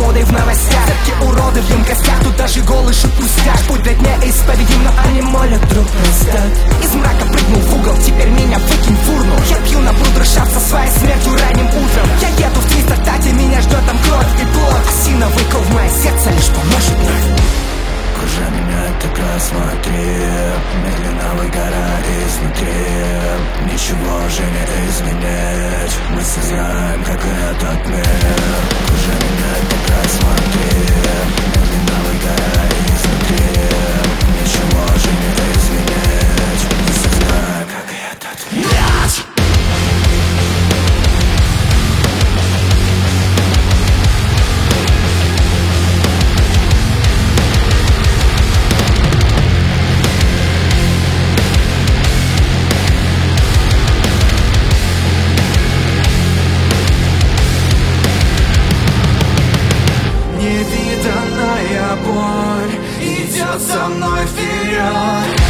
свободой в новостях. Все уроды в емкостях, тут даже голый шут пустяк. Путь для дня исповедим, но они молят друг простят. Из мрака прыгнул в угол, теперь меня выкинь в урну. Я пью на пруд, со своей смертью ранним утром. Я еду в твистер, тате, меня ждет там кровь и плоть. Осиновый кол в мое сердце лишь поможет мне. Кружа меня так рассмотри, медленно выгорая изнутри. Ничего уже не изменить, мы сознаем, как и этот мир. Кружа меня так рассмотри, медленно выгорая изнутри. Ничего уже не изменить, мы сознаем, как и этот мир. Невиданная боль идет со мной вперед.